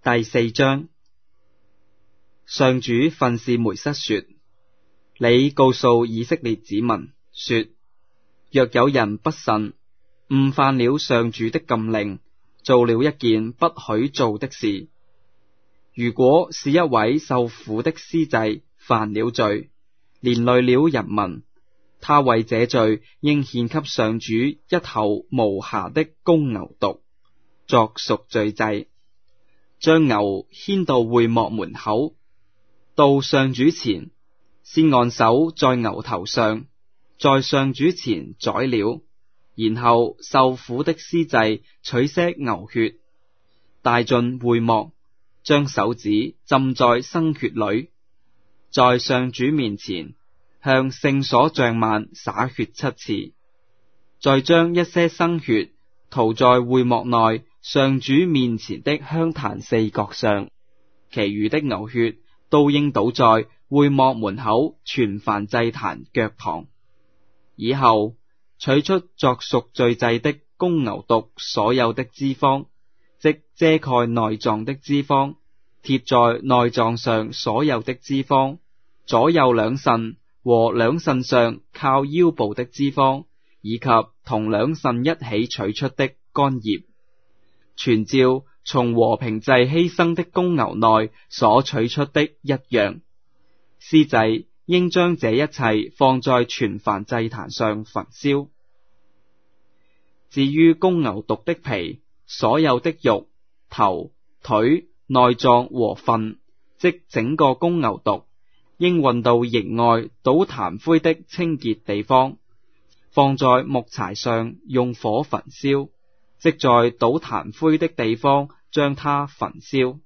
第4章。上主訓示梅瑟說：你告訴以色列子民說，若有人不慎誤犯了上主的禁令，做了一件不許做的事，如果是一位受苦的司祭犯了罪，連累了人民，他為這罪應獻給上主一頭無瑕的公牛犢，作贖罪祭，將牛牽到會幕門口，到上主前，先按手在牛頭上，在上主前宰了，然後受苦的司祭取些牛血，帶進會幕，將手指浸在生血裏，在上主面前向聖所帳幔灑血7次，再將一些生血塗在會幕內上主面前的香壇4角上，其餘的牛血都應倒在會幕門口全燔祭壇腳旁。以後取出作贖罪祭的公牛犢所有的脂肪，即遮蓋內臟的脂肪，貼在內臟上所有的脂肪，左右兩腎和兩腎上靠腰部的脂肪，以及同兩腎一起取出的肝葉，全照從和平祭犧牲的公牛內所取出的一樣。司祭應將這一切放在全燔祭壇上焚燒。至於公牛犢的皮、所有的肉、頭、腿、內臟和糞，即整個公牛犢，應運到營外倒壇灰的清潔地方，放在木柴上用火焚燒，即在倒壇灰的地方將它焚燒。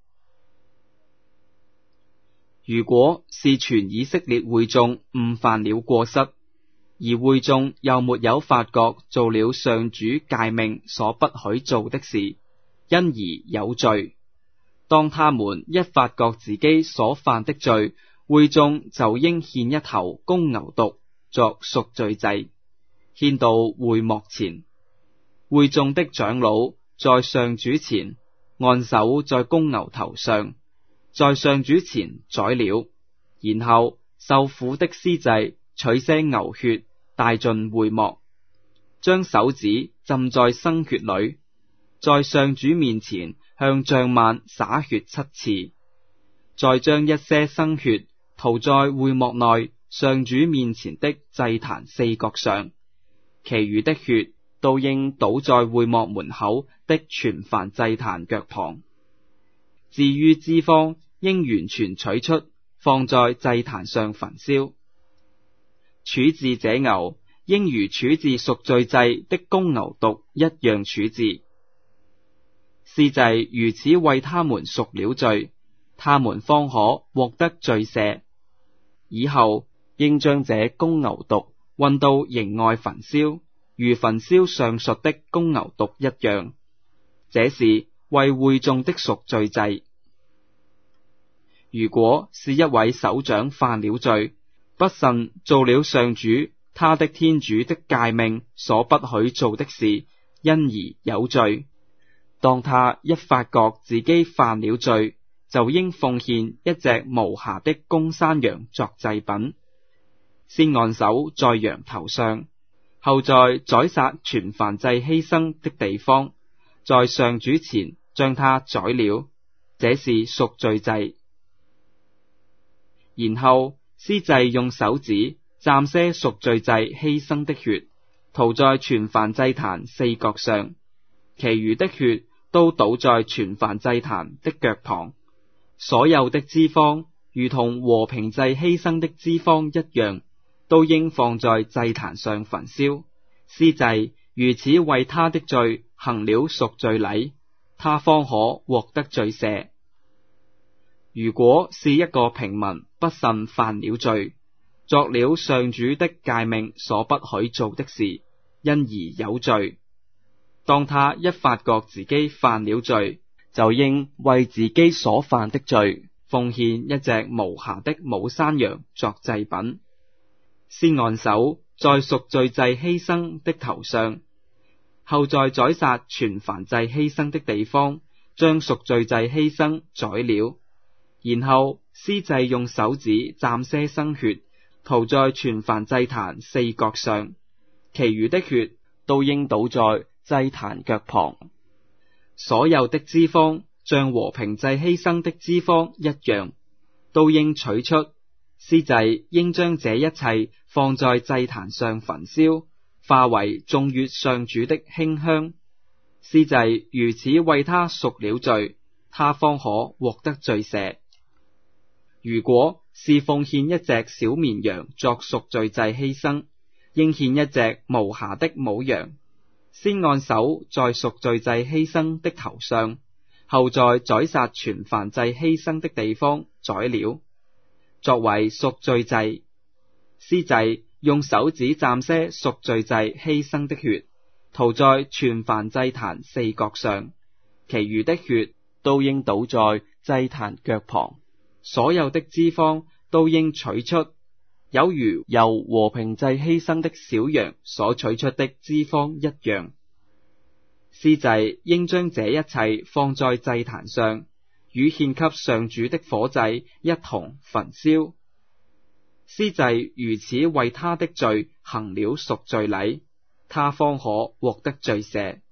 如果是全以色列會眾誤犯了過失，而會眾又沒有發覺做了上主誡命所不許做的事，因而有罪，當他們一發覺自己所犯的罪，會眾就應獻一頭公牛犢作贖罪祭，獻到會幕前。會眾的長老在上主前按手在公牛頭上，在上主前宰了，然後受苦的司祭取些牛血帶進會幕，將手指浸在生血裏，在上主面前向帳幔灑血7次，再將一些生血塗在會幕內上主面前的祭壇4角上，其餘的血都應倒在會幕門口的全燔祭壇腳旁。至於脂肪，應完全取出，放在祭壇上焚燒。處置這牛，應如處置贖罪祭的公牛犢一樣處置。司祭如此為他們贖了罪，他們方可獲得罪赦。以後應將這公牛犢運到營外焚燒，如焚燒上述的公牛犢一樣，這是為會眾的贖罪祭。如果是一位首長犯了罪，不慎做了上主他的天主的誡命所不許做的事，因而有罪，當他一發覺自己犯了罪，就應奉獻一隻無瑕的公山羊作祭品，先按手在羊頭上，後在宰殺全燔祭犧牲的地方，在上主前將它宰了，這是贖罪祭。然後司祭用手指蘸些贖罪祭犧牲的血，塗在全燔祭壇4角上，其餘的血都倒在全燔祭壇的腳旁。所有的脂肪，如同和平祭犧牲的脂肪一樣，都應放在祭壇上焚燒。司祭如此為他的罪行了贖罪禮，他方可獲得罪赦。如果是一個平民不慎犯了罪，作了上主的誡命所不許做的事，因而有罪，當他一發覺自己犯了罪，就應為自己所犯的罪奉獻一隻無瑕的母山羊作祭品，先按手在贖罪祭犧牲的頭上，後在宰殺全燔祭犧牲的地方將贖罪祭犧牲宰了，然後司祭用手指蘸些生血，塗在全燔祭壇四角上，其餘的血都應倒在祭壇腳旁。所有的脂肪像和平祭犧牲的脂肪一樣，都應取出。司祭應將這一切放在祭壇上焚燒，化為頌悅上主的馨香。司祭如此為他贖了罪，他方可獲得罪赦。如果是奉獻一隻小綿羊作贖罪祭犧牲，應獻一隻無瑕的母羊，先按手在贖罪祭犧牲的頭上，後在宰殺全燔祭犧牲的地方宰了，作為贖罪祭。司祭用手指蘸些贖罪祭犧牲的血，塗在全燔祭壇四角上，其餘的血都應倒在祭壇腳旁。所有的脂肪都應取出，有如由和平祭犧牲的小羊所取出的脂肪一樣。司祭應將這一切放在祭壇上，與獻給上主的火祭一同焚燒。司祭如此為他的罪行了贖罪禮，他方可獲得罪赦。